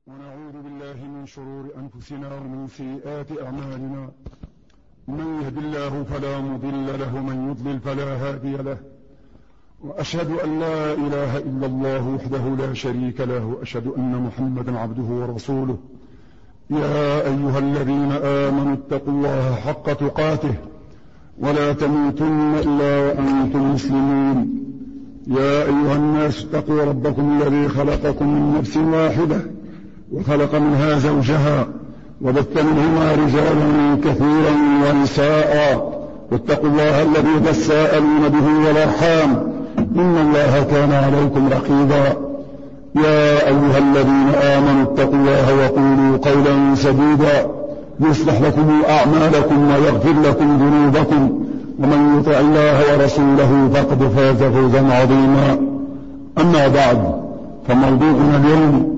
ونعوذ بالله من شرور أنفسنا ومن سيئات أعمالنا. من يهد الله فلا مضل له ومن يضلل فلا هادي له، وأشهد أن لا إله إلا الله وحده لا شريك له، وأشهد أن محمدا عبده ورسوله. يا أيها الذين آمنوا اتقوا الله حق تقاته ولا تموتن إلا وأنتم مسلمون. يا أيها الناس اتقوا ربكم الذي خلقكم من نفس واحدة وخلق منها زوجها وبث منهما رجالا كثيرا ونساء، واتقوا الله الذي تساءلون به والأرحام إن الله كان عليكم رقيبا. يا أيها الذين آمنوا اتقوا الله وقولوا قولا سديدا يصلح لكم أعمالكم ويغفر لكم ذنوبكم، ومن يطع الله ورسوله فقد فاز فوزا عظيما. أما بعد، فموضوعنا اليوم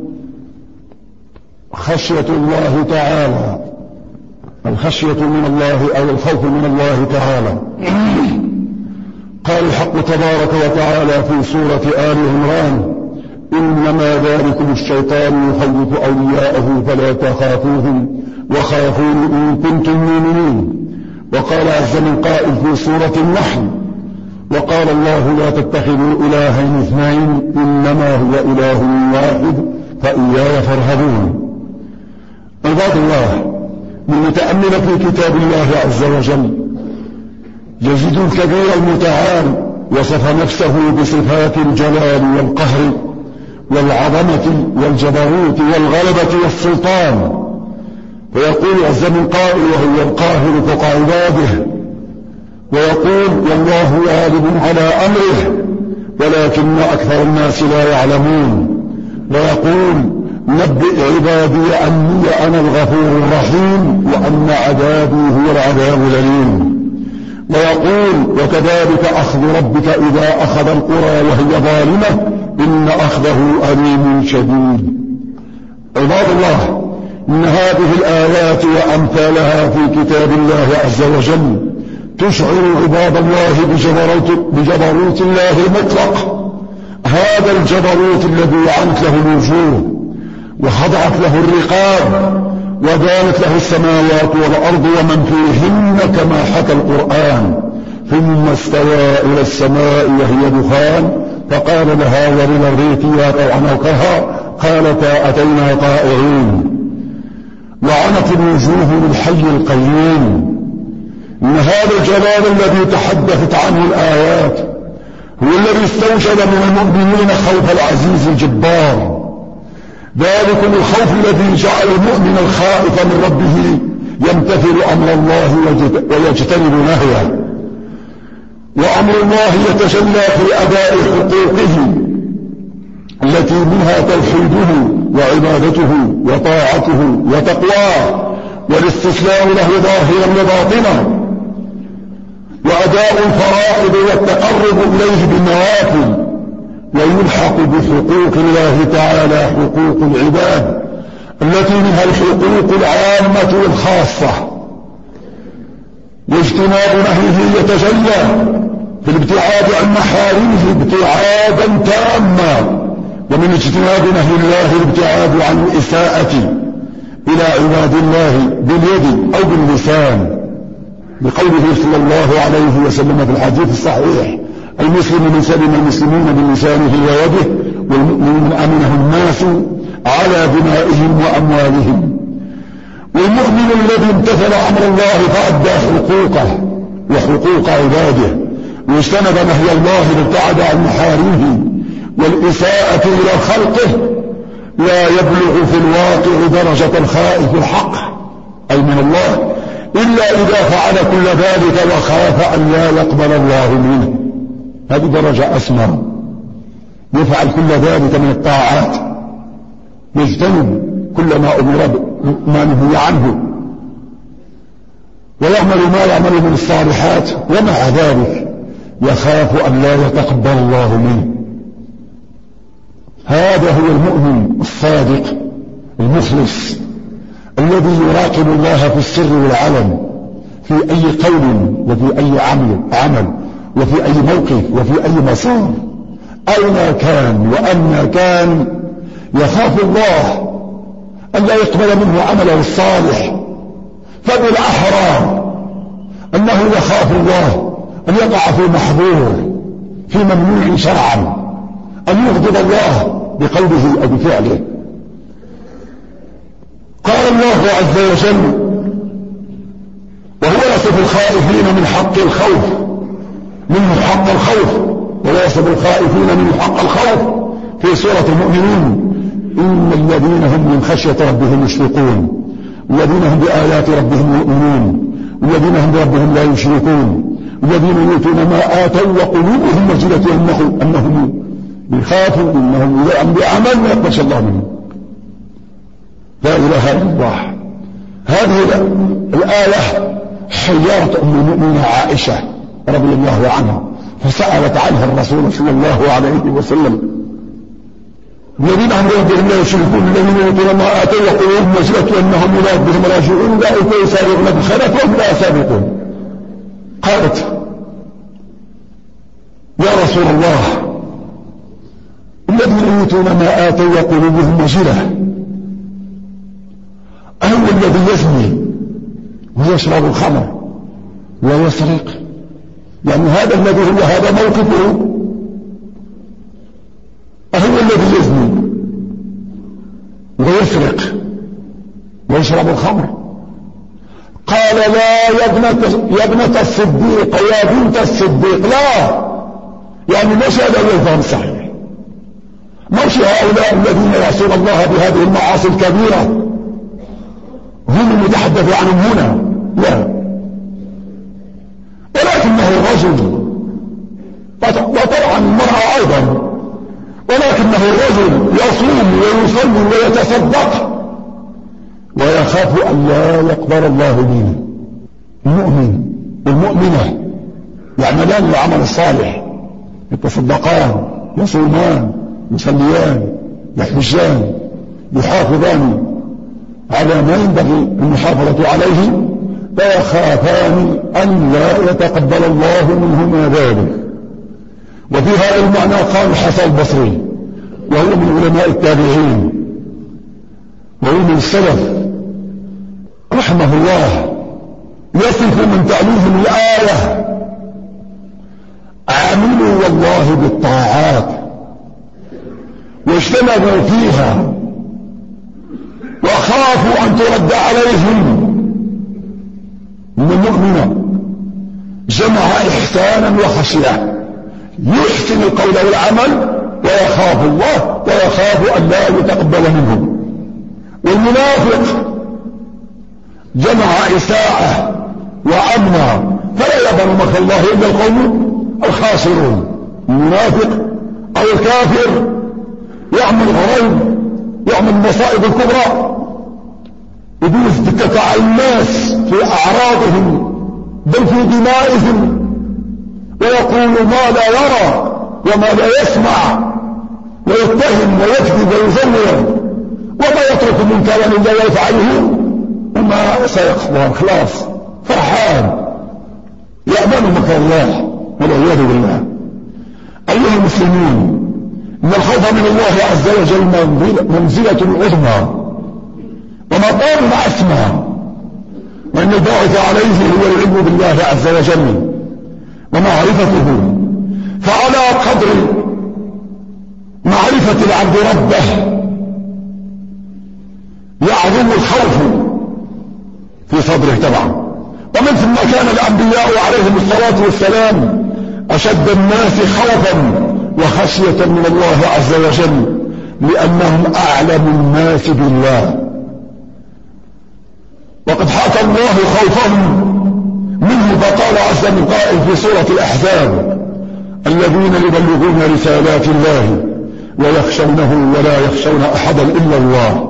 خشية الله تعالى، الخشية من الله أو الخوف من الله تعالى. قال الحق تبارك وتعالى في سورة آل عمران: إنما ذلكم الشيطان يخوف أولياءه فلا تخافوهم وخافون إن كنتم مؤمنين. وقال عز من قائل في سورة النحل: وقال الله لا تتخذوا إلهين اثنين إنما هو إله واحد فإياي فارهبون. عباد الله، من يتأمل في كتاب الله عز وجل يجد الكبير المتعال وصف نفسه بصفات الجلال والقهر والعظمة والجبروت والغلبة والسلطان، ويقول عز من قائل وهو القاهر فوق عباده، ويقول والله غالب على أمره ولكن أكثر الناس لا يعلمون، ويقول نبئ عبادي أني أنا الغفور الرحيم وأن عذابي هو العذاب الأليم. ويقول وكذلك أخذ ربك إذا أخذ القرى وهي ظالمة إن أخذه أليم شديد. عباد الله، إن هذه الآيات وأمثالها في كتاب الله عز وجل تشعر عباد الله بجبروت الله المطلق، هذا الجبروت الذي عنت له الوجوه وخضعت له الرقاب ودانت له السماوات والأرض ومن فيهن كما حكى القرآن. ثم استوى إلى السماء وهي دخان فقال لها وللأرض ائتيا طوعا أو كرها قالتا أتينا طائعين. وعنت الوجوه للحي القيوم. إن هذا الجلال الذي تحدثت عنه الآيات هو الذي استوجب من المؤمنين خوف العزيز الجبار، ذلكم الخوف الذي جعل المؤمن الخائف من ربه يمتثل أمر الله ويجتنب نهيه، وأمر الله يتجلى في أداء حقوقه التي منها توحيده وعبادته وطاعته وتقواه والاستسلام له ظاهرا وباطنا، وأداء الفرائض والتقرب إليه بالنوافل، ويلحق بحقوق الله تعالى حقوق العباد التي منها الحقوق العامة والخاصة. واجتناب نهيه يتجلى في الابتعاد عن محارمه ابتعادا تاما، ومن اجتناب نهي الله الابتعاد عن الإساءة إلى عباد الله باليد أو باللسان، بقوله صلى الله عليه وسلم في الحديث الصحيح: المسلم من سلم المسلمون من لسانه ويده والمؤمن من أمنه الناس على دمائهم وأموالهم. والمؤمن الذي امتثل أمر الله فأدى حقوقه وحقوق عباده واجتنب نهي الله وابتعد عن محارمه والإساءة إلى خلقه لا يبلغ في الواقع درجة الخائف الحق أي من الله إلا إذا فعل كل ذلك وخاف أن لا يقبل الله منه. هذه درجة أسمى، يفعل كل ذلك من الطاعات، يجتنب كل ما أمر ما نهي عنه، ويعمل ما يعمل من الصالحات، ومع ذلك يخاف أن لا يتقبل الله منه. هذا هو المؤمن الصادق المخلص الذي يراقب الله في السر والعلن، في أي قول وفي أي عمل وفي أي موقف وفي أي مسار، أين كان وأن كان يخاف الله ألا يقبل منه عمله الصالح، فبالأحرى أنه يخاف الله أن يقع في محظور، في ممنوع شرعا، أن يغضب الله بقوله أو بفعله. قال الله عز وجل وهو يصف الخائفين من حق الخوف منه حق الخوف، ويصف الخائفين من حق الخوف في سورة المؤمنون: إن الذين هم من خشية ربهم مشفقون، والذين هم بآيات ربهم يؤمنون، والذين هم بربهم لا يشركون، والذين يؤتون ما آتوا وقلوبهم وجلة أنهم بيخافوا إنهم بعمل ما يقبل الله منهم. لا إله إلا الله. هذه الآية حيرت أم المؤمنين عائشة رضي الله عنها، فسألت عنها الرسول صلى الله عليه وسلم: الذين هم بربهم لا يشركون، الذين يؤتون ما آتوا وقلوبهم وجلة أنهم إلى ربهم راجعون، أولئك يسارعون بالخيرات وهم لا سابقون. قالت: يا رسول الله، الذين يؤتون ما آتوا وقلوبهم وجلة أهو الذي يزني ويشرب الخمر ويسرق؟ يعني هذا الذي هو هذا موقفه، أهو الذي يزني ويسرق ويشرب الخمر؟ قال: لا يا ابنة الصديق، يا بنت الصديق، لا، يعني مش هذا هو الفهم الصحيح، مش هؤلاء الذين يعصون الله بهذه المعاصي الكبيرة هم المتحدث عنهم هنا، لا، ولكنه الرجل، وطبعا المرأة أيضا، ولكنه الرجل يصوم ويصلي ويتصدق ويخاف أن لا يقبل الله منه. المؤمن والمؤمنة يعملان العمل الصالح، يتصدقان، يصومان، يصليان، يحجان، يحافظان على ما ينبغي المحافظة عليه، ويخافان أن لا يتقبل الله منهما ذلك. وفي هذا المعنى قال الحسن البصري، وهو من علماء التابعين وهو من السلف رحمه الله، يصف من تعليهم الآية: عملوا والله بالطاعات واجتنبوا فيها وخافوا أن ترد عليهم. من المؤمن جمع إحسانا وخشية، يحسن القول والعمل ويخاف الله ويخاف أن لا يتقبل منه. والمنافق جمع إساءة وأمنا، فلا يظن مكر الله إلا القوم الخاسرون. المنافق أو الكافر يعمل غريب، يعمل المصائب الكبرى، يتكى على الناس في أعراضهم بل في دمائهم، ويقول ما لا يرى وما لا يسمع، ويتهم ويكذب ويزور، وما يترك منكرا إلا ويفعله وما سيخبر، خلاص فرحان يأمن مكر الله والعياذ بالله. أيها المسلمون، إن الخوف من الله عز وجل منزلة عظمى ومقام أسمى، وأن الباعث عليه هو العلم بالله عز وجل ومعرفته. فعلى قدر معرفة العبد ربه يعظم الخوف في صدره طبعا. ومن ثم كان الأنبياء عليهم الصلاة والسلام أشد الناس خوفا وخشية من الله عز وجل، لأنهم أعلم الناس بالله. وقد حكى الله خوفهم منه، فقال عز من قائل في سورة الأحزاب: الذين يبلغون رسالات الله ويخشونه ولا يخشون أحدا إلا الله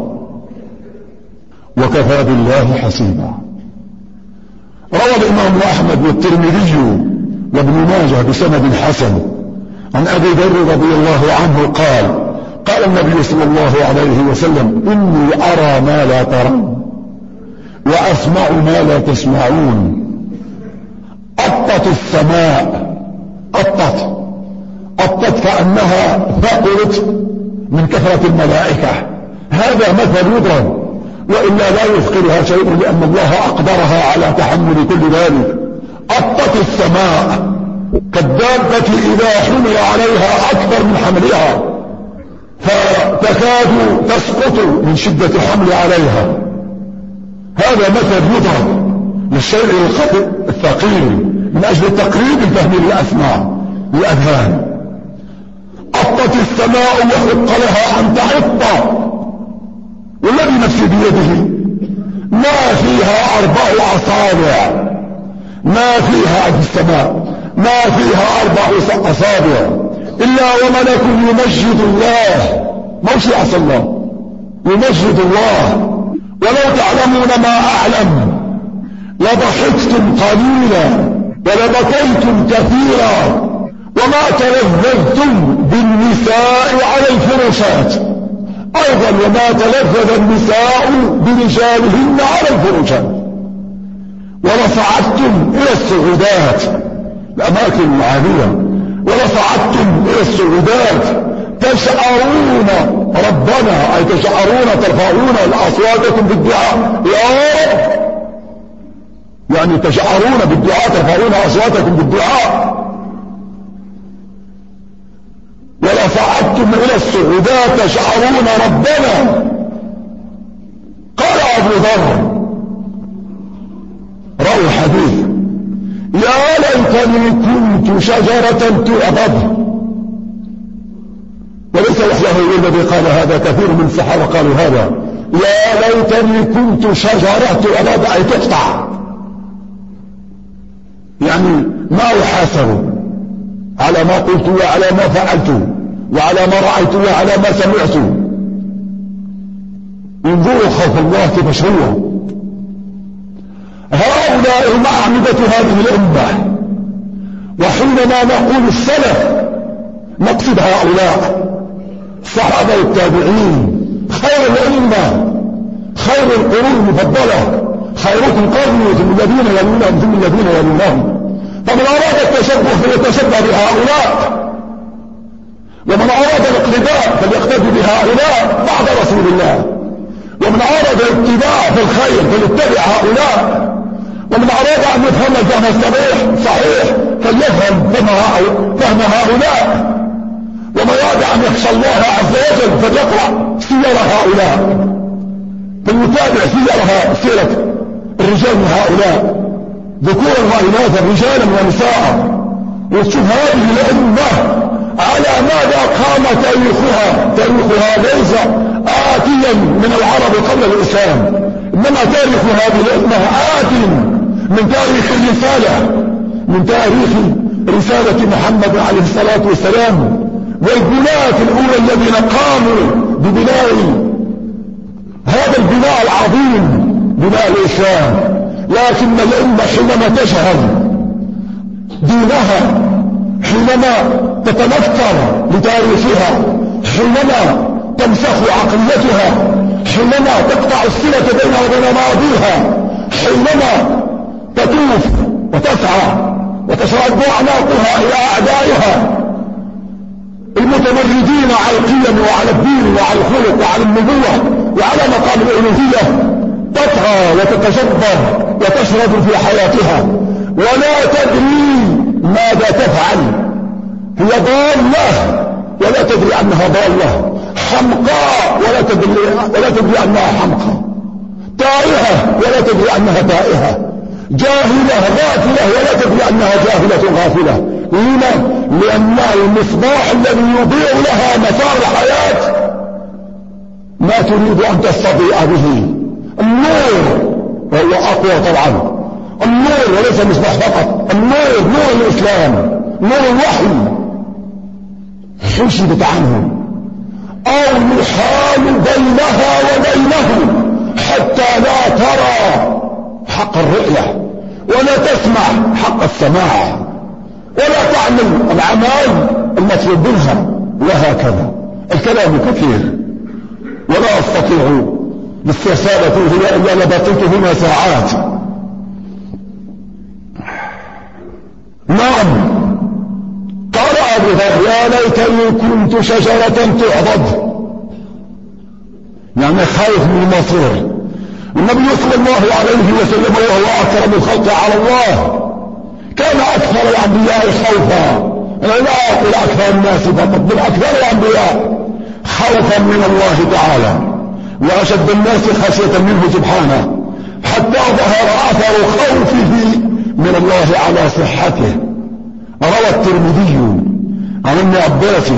وكفى بالله حسيبا. روى الإمام أحمد والترمذي وابن ماجه بسند حسن عن أبي ذر رضي الله عنه قال: قال النبي صلى الله عليه وسلم: إني أرى ما لا ترون وأسمع ما لا تسمعون. أطت السماء، أطت كأنها ثقلت من كثرة الملائكة. هذا مثل يضرب وإلا لا يثقلها شيء، لأن الله أقدرها على تحمل كل ذلك. أطت السماء كالدابة إذا حمل عليها أكبر من حملها فتكاد تسقط من شدة حمل عليها. هذا مثل يضرب للشيء الثقيل من أجل تقريب الفهم للأسماع للأذهان. أطت السماء وحق لها أن تعط، والذي نفسي بيده ما فيها 4 أصابع، ما فيها في السماء ما فيها 4 أصابع إلا وملك يمجد الله، موش يعصى الله، يمجد الله. ولو تعلمون ما أعلم لضحكتم قليلا ولبكيتم كثيرا وما تلذذتم بالنساء على الفرشات، أيضا وما تلذذ النساء برجالهن على الفرشات. ولصعدتم إلى الصعودات، الأماكن العالية، ولصعدتم إلى الصعودات تشعرون ربنا، أي تشعرون ترفعون أصواتكم بالدعاء يا رب، يعني تشعرون بالدعاء ترفعون أصواتكم بالدعاء. ولصعدتم إلى الصعودات تشعرون ربنا. قال أبو ذر روى الحديث يا ليتني كنت شجرة تعضد، وليس وحده الذي قال هذا، كثير من الصحابة قالوا هذا، يا ليتني كنت شجرة تعضد أي تقطع، يعني ما أحاسب على ما قلت وعلى ما فعلت وعلى ما رأيت وعلى ما سمعت. انظروا خوف الله كيف مشروع. هؤلاء هم أعمدة هذه الأمة، وحينما نقول السلف نقصد هؤلاء الصحابة والتابعين، خير الأمة، خير القرون المفضلة، خيركم قرني ثم الذين يلونهم ثم الذين يلونهم. فمن أراد التشبه فليتشبه بهؤلاء، ومن أراد الاقتداء فليقتدي بهؤلاء بعد رسول الله، ومن أراد الاتباع في الخير فليتبع هؤلاء، ومن أراد أن يفهم الفهم الصحيح فليفهم فهم هؤلاء، ومن أراد أن يخشى الله عز وجل فليقرأ سير هؤلاء، فليتابع سيرة الرجال من هؤلاء ذكورا وإناثا رجالا ونساء، وتشوف هذه الأمة على ماذا قام تاريخها ليس آتيا من العرب قبل الإسلام، إنما تاريخ هذه الأمة آت من تاريخ الرسالة، من تاريخ رسالة محمد عليه الصلاة والسلام، والبناة الأولى الذين قاموا ببناء هذا البناء العظيم بناء الإسلام. لكن الأمة حينما تشهد دينها، حينما تتنكر لتاريخها، حينما تمسخ عقليتها، حينما تقطع الصلة بينها وبين ماضيها، حينما تطوف وتسعى وتشرد أعناقها إلى أعدائها المتمردين على القيم وعلى الدين وعلى الخلق وعلى النبوة وعلى مقام الألوهية، تطغى وتتجبر وتشرد في حياتها ولا تدري ماذا تفعل. هي ضالة ولا تدري أنها ضالة، حمقاء ولا تدري أنها حمقى، تائهة ولا تدري أنها تائهة، جاهلة غافلة ولا تدري أنها جاهلة غافلة. لما؟ لأن المصباح الذي يضيء لها مسار الحياة ما تريد أن تستضيء به النور، وهو أقوى طبعا، النور وليس المصباح فقط، النور نور الإسلام، نور الوحي، حجبت عنه أو يحال بينها وبينه حتى لا ترى حق الرؤية ولا تسمع حق السماع ولا تعمل الأعمال المطلوب منها، وهكذا. الكلام كثير ولا أستطيع الاسترسال فيه إلا لبقيت هنا ساعات. نعم، قال أبو ذر يا ليتني كنت شجرة تعضد، يعني خايف من المصير، والنبي صلى الله عليه وسلم وهو أكرم الخلق على الله كان أكثر الأنبياء خوفا، أنا لا أقول أكثر الناس فقط، بل أكثر الأنبياء خوفا من الله تعالى وأشد الناس خشية منه سبحانه، حتى ظهر أثر خوفه من الله على صحته. روى الترمذي عن ابن عباس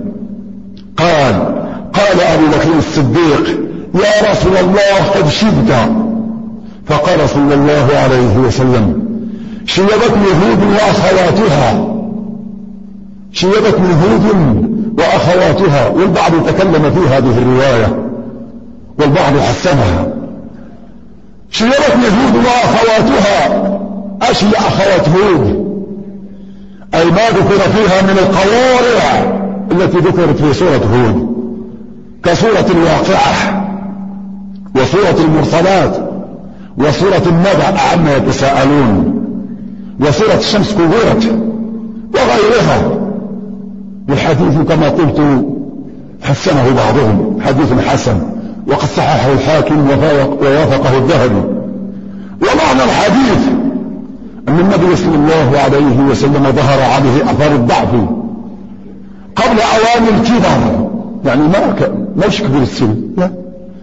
قال أبو بكر الصديق: يا رسول الله قد شبت. فقال صلى الله عليه وسلم: شيبتني هود وأخواتها، شيبتني هود وأخواتها. والبعض تكلم في هذه الرواية والبعض حسنها. شيبتني هود وأخواتها، أشي أخوات هود أي ما ذكر فيها من القوارع التي ذكرت في سورة هود كسورة الواقعة وسورة المرسلات وسورة النبأ عما يتساءلون وسورة الشمس كورت وغيرها. والحديث كما قلت حسنه بعضهم، حديث حسن وقد صححه الحاكم ووافقه الذهبي. ومعنى الحديث أن النبي صلى الله عليه وسلم ظهر عليه أثار الضعف قبل أوان الكبر، يعني مش كبير السن، لا.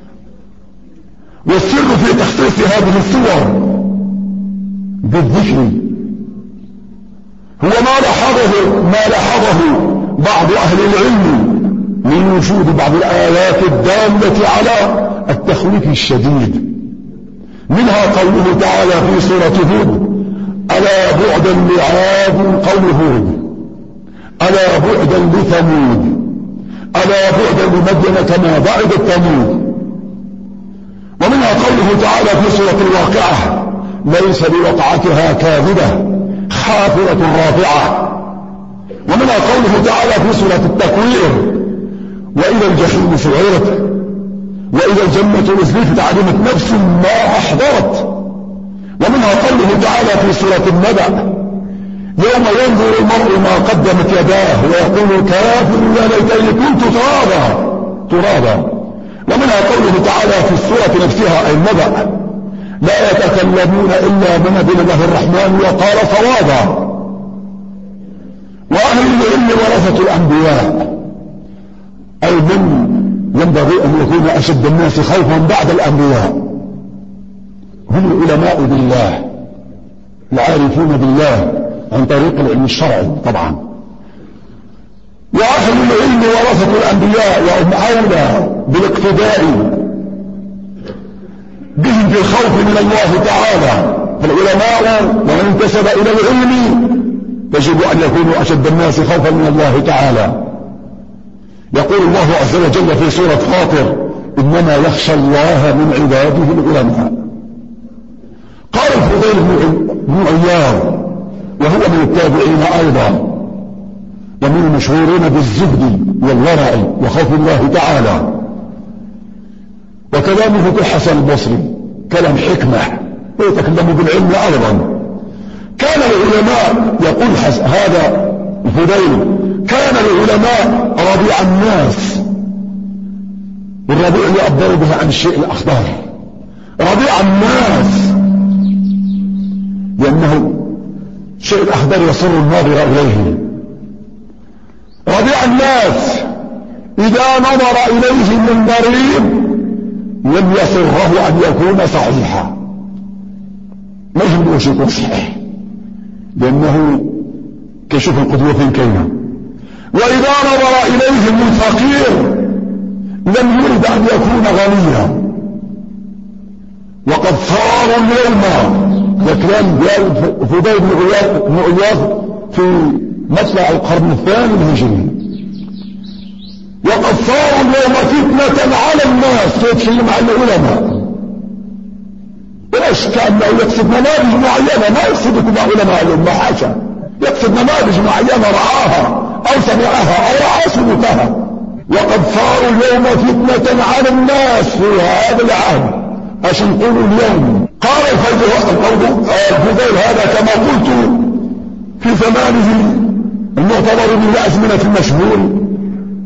والسر في تخصيص هذه الصور بالذكر هو ما لاحظه بعض أهل العلم من وجود بعض الآيات الدالة على التخويف الشديد، منها قوله تعالى في سورة هود: ألا بعدا لعاد قوم هود، ألا بعدا لثمود، ألا بعدا لمدين كما بعد الثمود. ومنها قوله تعالى في سورة الواقعة: ليس لوقعتها كاذبة خافضة رافعة. ومنها قوله تعالى في سورة التكوير: وإذا الجحيم سعرت وإذا الجنة أزلفت علمت نفس ما أحضرت. ومنها قوله تعالى في سورة النبأ: يوم ينظر المرء ما قدمت يداه ويقول الكافر يا ليتني كنت ترابا. ومنها قوله تعالى في السورة نفسها أي النبأ: لا يتكلمون إلا من أذن له الرحمن وقال صوابا. وأهل العلم ورثة الأنبياء، أي من ينبغي أن يكون أشد الناس خوفا بعد الأنبياء هم العلماء بالله العارفون بالله عن طريق العلم الشرعي طبعا. وأهل العلم ورثة الأنبياء وهم أولى بالاقتداء بهم في الخوف من الله تعالى. فالعلماء ومن انتسب إلى العلم يجب أن يكونوا أشد الناس خوفا من الله تعالى. يقول الله عز وجل في سورة فاطر: إنما يخشى الله من عباده العلماء. قال الفضيل بن عياض وهو من التابعين أيضا ومن المشهورين بالزهد والورع وخوف الله تعالى. وكلامه كالحسن البصري كلام حكمة ويتكلم بالعلم أيضا. كان العلماء يقول هذا الفضيل: كان العلماء ربيع الناس، والربيع يعبر به عن الشيء الأخضر، ربيع الناس لأنه شيء الأخضر يسر الناظر إليه. ربيع الناس إذا نظر إليه من قريب لم يسره أن يكون صحيحا، ما يهمه يكون صحيح لأنه كشوف القدوة فين كينا. وإذا نظر إليه من فقير لم يرد أن يكون غنيا. وقد صار اليوم، وكلام قال فضيل بن عياض في مطلع القرن الثاني الهجري: وقد صار اليوم فتنة على الناس. يتكلم عن العلماء بلاش كأنه يقصد نماذج معينة، ما يقصد كما علماء الأمة، حاشا، يقصد نماذج معينة رعاها أو سمعها أو رعى سلوكها. وقد صاروا اليوم فتنة على الناس في هذا العام، عشان نقولوا اليوم. قال الفضيل هذا كما قلت في زمانه المعتبر من الأزمنة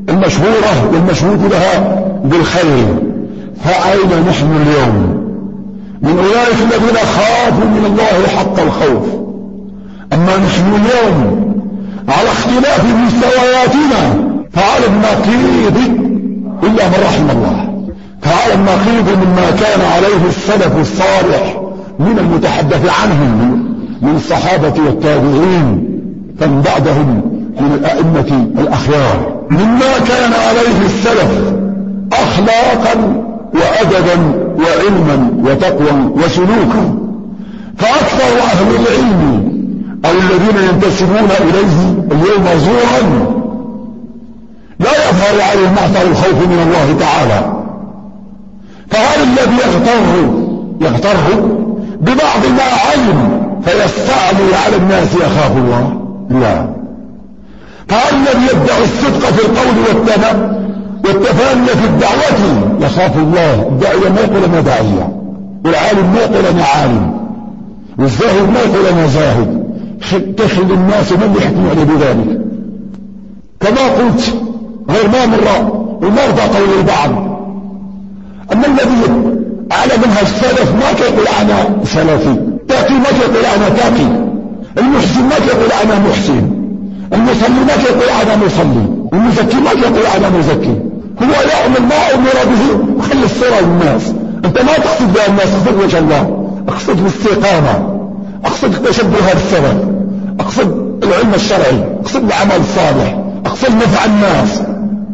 المشهورة والمشهود لها بالخير. فأين نحن اليوم؟ من أولئك الذين خافوا من الله حق الخوف. أما نحن اليوم على اختلاف مستوياتنا فعلى النقيض إلا من رحم الله، فعلى النقيض مما كان عليه السلف الصالح من المتحدث عنهم من الصحابة والتابعين فمن بعدهم من الأئمة الأخيار، مما كان عليه السلف أخلاقا وأدبا وعلما وتقوى وسلوكا. فأكثر أهل العلم أو الذين ينتسبون إليه اليوم زورا لا يظهر عليهم أثر الخوف من الله تعالى. فهل الذي يغتر ببعض ما علم فيستعلي على الناس يخاف الله؟ لا. فهل الذي يدعي الصدق في القول والتفاني في الدعوة يخاف الله؟ الداعية ما يقول أنا داعية، والعالم ما يقول أنا عالم، والزاهد ما يقول أنا زاهد. تخل الناس من يحكم عليه بذلك. كما قلت غير ما مرة ومرضى قول البعض أما الذي على منهج السلف ما يقول أنا سلفي، تاقي ما يقول أنا تاقي، المحسن ما يقول أنا محسن، المصلي ما يقول أنا مصلي، المزكي ما يقول أنا مزكي. هو يعمل ما أمر به وخلي الصورة للناس. أنت ما تقصد بها الناس، اقصد وجه الله، اقصد الاستقامة، اقصد التشبه بالسلف، اقصد العلم الشرعي، اقصد العمل الصالح، اقصد نفع الناس.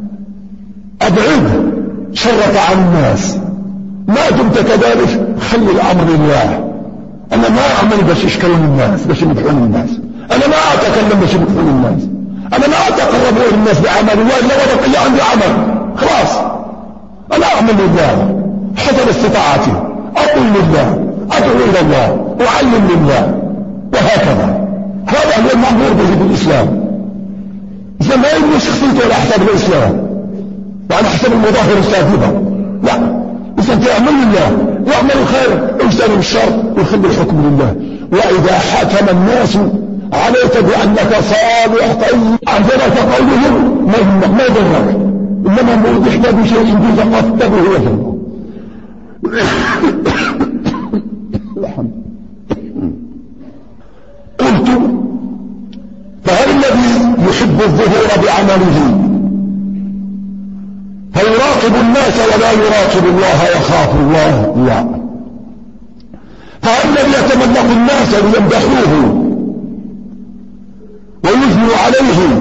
ابعد شرك عن الناس. ما دمت كذلك خلي الامر لله. انا ما اعمل باش يشكرون الناس، باش يمدحون الناس، انا ما اتكلم باش يمدحون الناس، انا ما اتقرب الى الناس بعمل والا ولا بقي عندي عمل خلاص. انا اعمل لله حسب استطاعتي، اقول لله، ادعو الى الله، اعلم لله، وهكذا. هذا هو المأمور به في الاسلام. اذا ما يبني شخصيته على حسب الاسلام وعلى حسب المظاهر الساذجه، لا. اذا تعمل لله واعمل الخير واجتنب الشر وخلي الحكم لله. واذا حكم الناس عليك بانك صالح طيب اعجبك قولهم ما يضرك، انما موضحت بشيء بزقفته وجه الله. الحمد. قلت فهل الذي يحب الظهور بعمله فيراقب الناس ولا يراقب الله يخاف الله؟ لا. فهل الذي يتملق الناس ليمدحوه ويثنوا عليه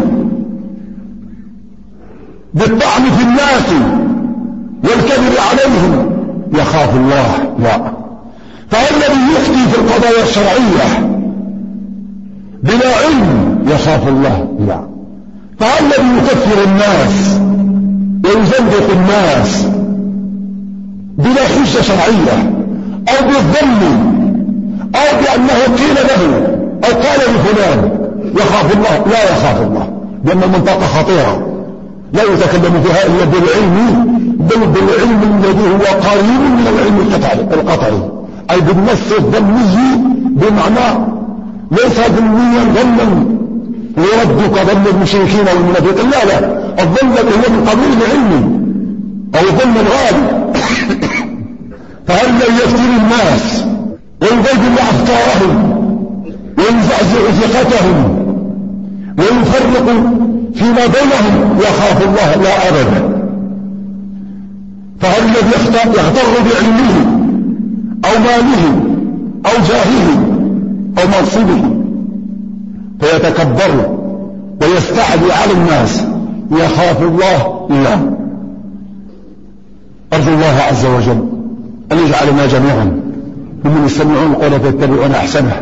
بالطعن في الناس والكذب عليهم يخاف الله؟ لا. فهل الذي يفتي في القضايا الشرعية بلا علم يخاف الله؟ لا. فهل الذي يكفر الناس ويزندق الناس بلا حجة شرعية او بالظن او بانه قيل له او قال لفلان يخاف الله؟ لا يخاف الله، لان المنطقة خطيرة لا يتكلم فيها الا بالعلم، بل بالعلم الذي هو قريب من العلم القطعي، اي بالنص الظني، بمعنى ليس ظنيا ظنا يرد كظن المشركين والمنافقين، لا لا، الظن الذي هو من قبيل العلم او الظن الغالب. فهل لن يفتن الناس ويبدل افكارهم ويزعزع ثقتهم ويفرق فيما بينهم يخاف الله؟ لا ابدا. فهل الذي يغتر بعلمه او ماله او جاهه او منصبه فيتكبر ويستعلي على الناس يخاف الله؟ لا. ارجو الله عز وجل ان يجعلنا جميعا ممن يستمعون القول فيتبعون احسنه،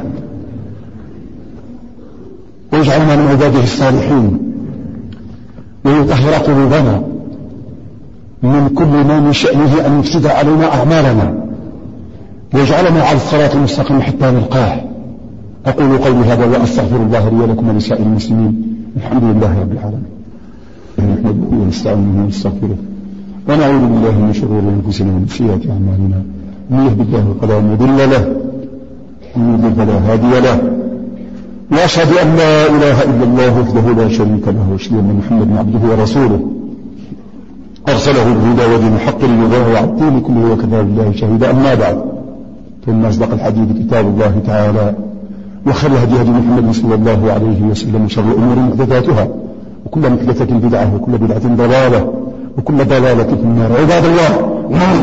ويجعلنا من عباده الصالحين، ويطهر قلوبنا من كل ما من شأنه ان يفسد علينا اعمالنا، ويجعلنا على الصراط المستقيم حتى نلقاه. اقول قولي هذا واستغفر الله لي ولكم ولسائر المسلمين. الحمد لله رب العالمين، نحمده ونستعينه ونستغفره ونعوذ بالله من شرور انفسنا ومن سيئات اعمالنا. من يهد الله فلا مضل له ومن يضلل فلا هادي له، واشهد ان لا اله الا الله وحده لا شريك له، واشهد ان محمدا عبده ورسوله ارسله بالهدى ودين الحق ليظهره على الدين كله وكفى بالله شهيدا. اما بعد، ثم أصدق الحديث كتاب الله تعالى، وخير الهدي هدي محمد صلى الله عليه وسلم، وشر الأمور محدثاتها، وكل محدثة بدعة، وكل بدعة ضلالة، وكل ضلالة في النار. عباد الله،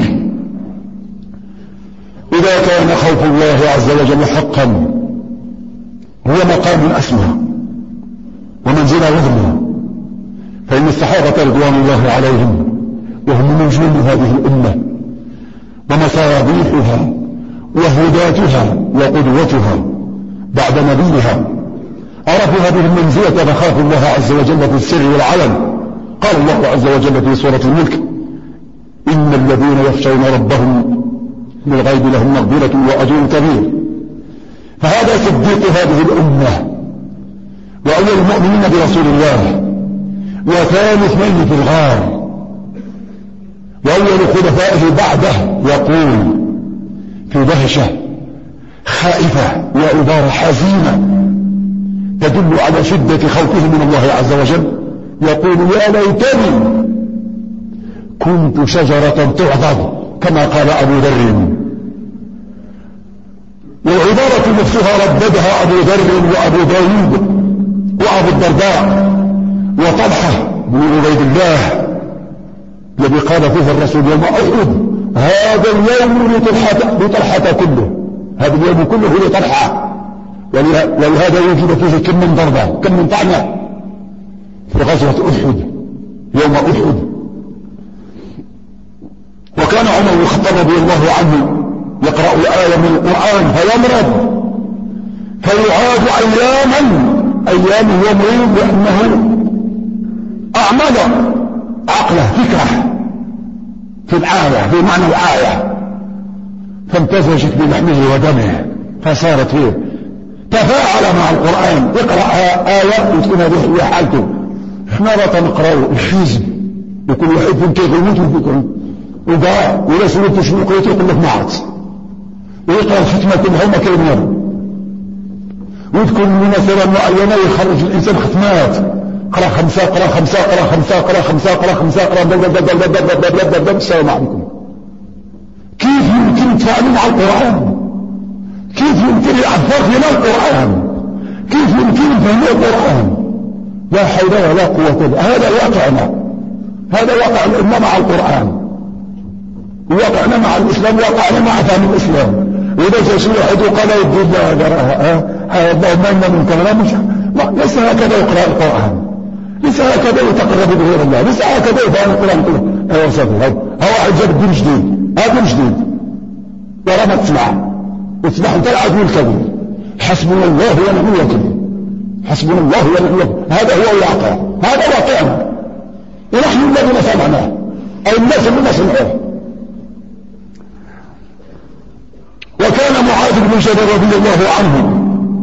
إذا كان خوف الله عز وجل حقا هو مقام أسمى ومنزلة عظمى، فإن الصحابة رضوان الله عليهم وهم نجوم هذه الأمة ومصابيحها وهداتها وقدوتها بعد نبيها عرفوا هذه المنزلة فخافوا الله عز وجل في السر والعلن. قال الله عز وجل في سورة الملك: إن الذين يخشون ربهم بالغيب لهم مغفرة وأجر كبير. فهذا صديق هذه الأمة وأول المؤمنين برسول الله، وثاني اثنين في الغار، وأول خلفائه بعده، يقول في دهشة خائفة وعبارة حزينة تدل على شدة خوفه من الله عز وجل، يقول: يا ليتني كنت شجرة تعضد، كما قال أبو ذر. والعبارة نفسها رددها أبو ذر وأبو داود وأبو الدرداء وطلحة بن عبيد الله الذي قال فيه الرسول يوم أحد: هذا اليوم لطلحة كله، هذا اليوم كله لطلحة. ولهذا وجد فيه كم من ضربة، كم من طعنة في غزوة أحد، يوم أحد. وكان عمر بن الخطاب رضي الله عنه يقرأ الآية من القرآن فيمرض، فيعاد أيام يمرض لأنه أعمل عقله فكرة في الآية، في معنى الآية، فامتزجت بلحمه ودمه فصارت فيه تفاعل مع القرآن. يقرأ آية وتكون هذه هي حالته. احنا لا نقرأ الحزب، وكل واحد فيهم كيف يموت فيكم وقال ولا سولت شنو قلت يقول لك ما عرفت، ويقرأ الختمة كلها وما كلمة، وتكون مناسبة معينة يخرج الإنسان ختمات، قرأ خمسة قرأ خمسة قرأ خمسة قرأ خمسة قرأ خمسة قرأ. السلام عليكم. كيف يمكن تفاعلوا مع القرآن؟ كيف يمكن الأطفال فينا القرآن؟ كيف يمكن فهم القرآن؟ لا حول ولا قوة إلا. هذا واقعنا، هذا واقع الأمة مع القرآن، واقعنا مع الإسلام، واقعنا مع فهم الإسلام. وإذا جاء واحد وقال يبدو الله قراها اللهم إنا منك لا مش ليس هكذا يقرأ القرآن، ليس هكذا يتقرب بغير الله، ليس هكذا يفهم القرآن كله. أيها وصفه هو عجب دين جديد، هذا جديد ولا ما تسمع وتسمع انت العدو الكبير. حسبنا الله ونعم الوكيل، حسبنا الله ونعم الوكيل. هذا هو الواقع، هذا واقعنا، ونحن الذين سمعناه أي الناس الذين سمعوه. وكان معاذ بن جبل رضي الله عنه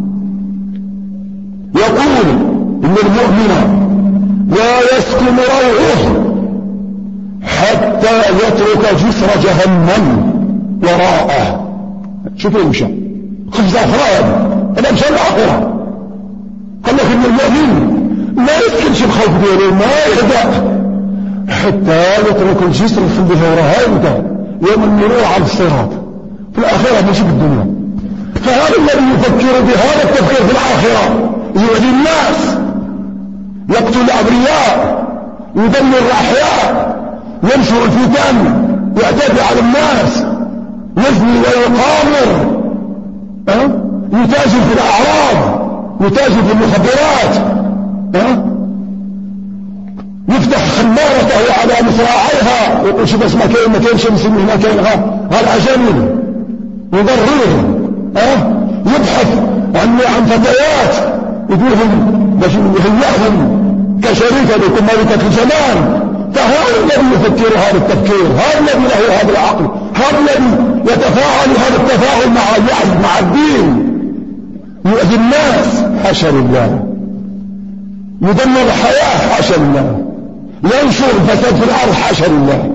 يقول: إن المؤمن لا يسكن روعه حتى يترك جسر جهنم وراءه. شوفوا يمشى خمس أفراد، أنا مشى الآخرة. قال لك إن المؤمن ما يسكنش بخوف دياله، ما يهدأ حتى يترك الجسر يخليه وراءه. يبدأ يوم المرور على الصراط في الآخرة ماشي في الدنيا. فهذا الذي يفكر بهذا التفكير في الآخرة يؤذي الناس، يقتل الأبرياء، يدمر الأحياء، ينشر الفتن، يعتدي على الناس، يزني ويقامر، يتاجر في الأعراض، يتاجر في المخدرات، يفتح خمارته على مصراعيها ويقول شوف اسمها مكان شمس من مكان هالعجمي، يضررهم، يبحث عن فتيات يقولهم باش يهيئهم كشريكة لكم ملكة الجمال. فهذا الذي يفكر هذا التفكير، هذا الذي له هذا العقل، هذا الذي يتفاعل هذا التفاعل مع الوحي مع الدين، يؤذي الناس حاشا لله، يدمر الحياة حاشا لله، ينشر الفساد في الأرض حاشا لله.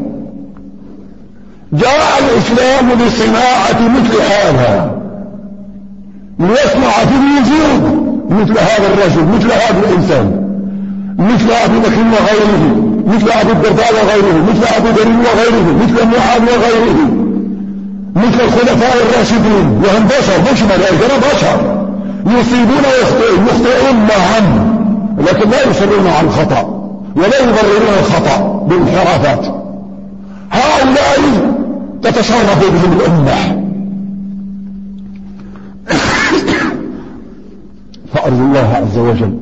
جاء الإسلام لصناعة مثل هذا، ليصنع في الوجود مثل هذا الرجل، مثل هذا الإنسان، مثل أبي بكر وغيره، مثل أبي الدرداء وغيره، مثل أبي ذر وغيره، مثل معاذ وغيره. مثل الخلفاء الراشدين، وهم بشر مش ملائكة، بشر يصيبون ويخطئون معهم، لكن لا يصرون على الخطأ ولا يبررون الخطأ بانحرافات. هؤلاء تتشرف بهم الأمة. فأرجو الله عز وجل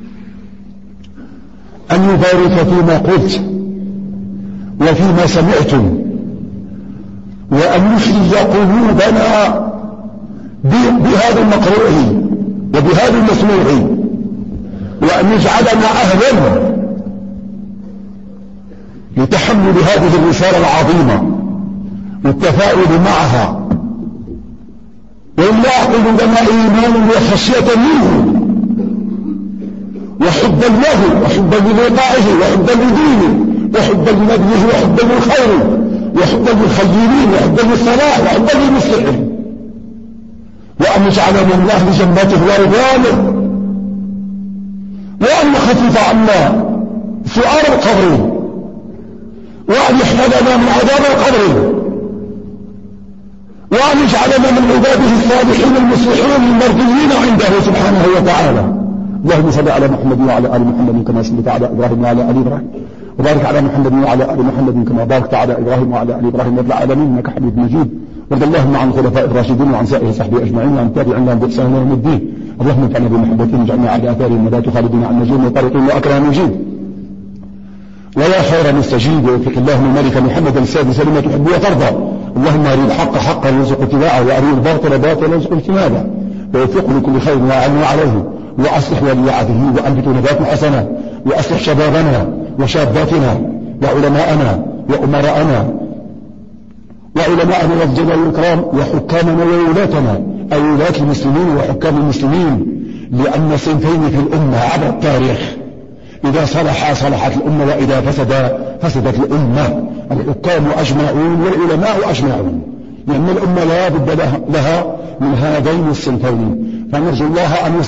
أن يبارك فيما قلت وفيما سمعتم، وأن يحيي قلوبنا بهذا المقروء وبهذا المسموع، وأن يجعلنا أهلا لتحمل هذه الرسالة العظيمة والتفاؤل معها، وإلا قلوبنا إيمان وخشية منه وحبا له وحبا للقائه وحبا لدينه وحبا لنبيه وحبا للخير وحبا للخيرين وحبا للصلاح وحبا للمصلحين، وأن يجعلنا من أهل جنته ورضوانه، وأن يخفف عنا سؤال القبر، وأن يحفظنا من عذاب القبر، وأن يجعلنا من عباده الصالحين المصلحين المرضيين عنده سبحانه وتعالى. اللهم صل على محمد وعلى آل محمد كما صليت على إبراهيم وعلى آل إبراهيم، وبارك على محمد وعلى آل محمد كما باركت على إبراهيم وعلى آل إبراهيم في العالمين إنك حميد مجيد. وارض اللهم عن الخلفاء الراشدين وعن سائر صحبه أجمعين وعن تابعين لهم بإحسان إلى يوم الدين. اللهم انفعنا بمحبتهم واجعلنا على آثارهم ولا تخالدنا عن نجيم وطريق وأكرم مجيد. ويا خير مستجيب وفق اللهم ملك محمد السادس لما تحب وترضى. اللهم أري الحق حقا وارزق اتباعه، وأري الباطل باطلا وارزق اجتنابه، ووفقه لكل خير وأعنا عليه، وأصلح ولي عهده وأنبت نبات حسنة، وأصلح شبابنا وشاباتنا وعلماءنا وأمراءنا وعلماءنا والجلال والإكرام وحكامنا وولاتنا أي ولاة المسلمين وحكام المسلمين، لأن صنفين في الأمة عبر التاريخ، إذا صلح صلحت الأمة وإذا فسدت الأمة. الحكام أجمعون والعلماء أجمعون، لأن الأمة لا بد لها من هذين الصنفين، فنرجو الله أن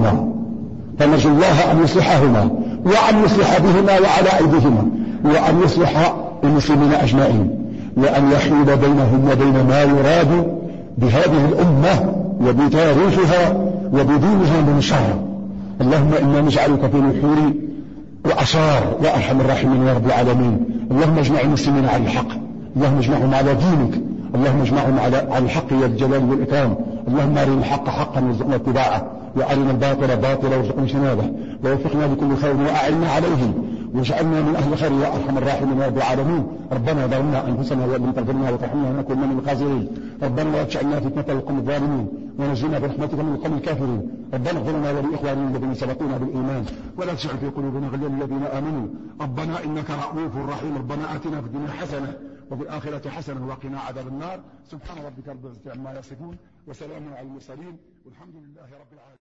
يصلحهما وأن يصلح بهما وعلى أيديهما، وأن يصلح المسلمين أجمعين، وأن يحيل بينهم وبين ما يراد بهذه الأمة وبتاريخها وبدينها من شر. اللهم إنا نجعلك في نحور وأشار يا أرحم الراحمين يا رب العالمين. اللهم اجمع المسلمين على الحق، اللهم اجمعهم على دينك، اللهم اجمعهم على الحق والجلال والإكرام. اللهم أرنا الحق حقا وارزقنا اتباعه، وأرنا الباطل باطلا وارزقنا اجتنابه، ووفقنا لكل خير وأعنا عليه، واجعلنا من أهل خير يا أرحم الراحمين يا رب العالمين. ربنا ظلمنا أنفسنا وإن لم تغفر لنا وترحمنا لنكن من الخاسرين. ربنا لا تجعلنا فتنة للقوم الظالمين ونجنا برحمتك من القوم الكافرين. ربنا اغفر لنا ولإخواننا الذين سبقونا بالإيمان ولا تجعل في قلوبنا غلا للذين آمنوا. ربنا إنك رؤوف رحيم. ربنا آتنا في الدنيا حسنة وفي الآخرة حسنة وقنا عذاب النار. سبحان ربك رب العزة عما يصفون وسلام على المرسلين والحمد لله رب العالمين.